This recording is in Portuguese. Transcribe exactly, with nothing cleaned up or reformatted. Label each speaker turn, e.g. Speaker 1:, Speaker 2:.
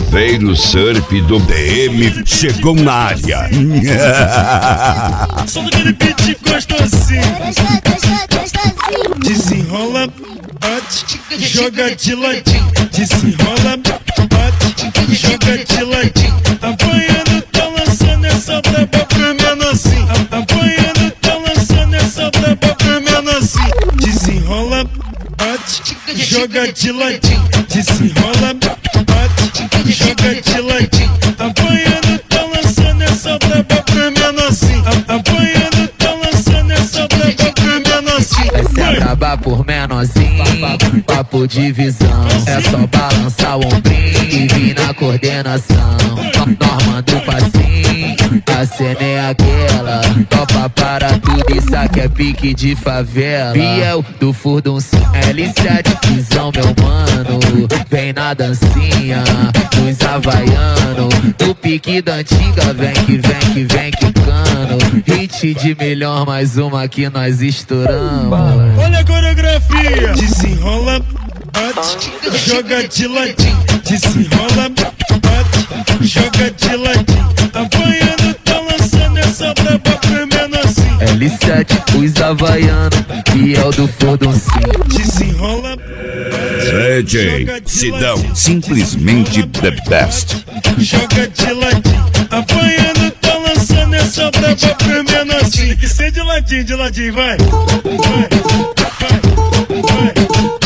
Speaker 1: Chaveiro Surf do D M chegou na área.
Speaker 2: Só daquele beat gostosinho. Desenrola, bate, joga de ladinho. Desenrola, bate, joga de ladinho. Apanhando, tá lançando essa braba pro menorzinho. Apanhando, tá lançando essa braba pro menorzinho. Desenrola, bate, joga de ladinho. Desenrola, bate, joga de ladinho. Apanhando, tá lançando essa braba pro menorzinho. Apanhando, tá lançando essa braba pro menorzinho.
Speaker 3: Vai se acabar por menorzinho, papo de visão. É só balançar o ombrinho e vir na coordenação. Norma do passinho, a cena é aquela. Topa para tudo, isso aqui é pique de favela. Biel do Furduncinho, L sete, visão meu mano. Vem na dancinha, dos havaiano. Do pique da antiga, vem que vem que vem quicando. Hit de melhor, mais uma que nós estouramos.
Speaker 2: Olha a coreografia. Desenrola, bate, joga de ladinho. Desenrola, bate, joga de ladinho. Apanhando, tá lançando essa braba pro menorzinho.
Speaker 3: L sete, os havaiano, Biel do Furduncinho.
Speaker 2: Desenrola,
Speaker 1: D J Sidão, simplesmente the best.
Speaker 2: joga de ladinho. Apanhando, tá lançando essa braba pro menorzinho. Que ser de ladinho, de ladinho, vai. Vai, vai, vai.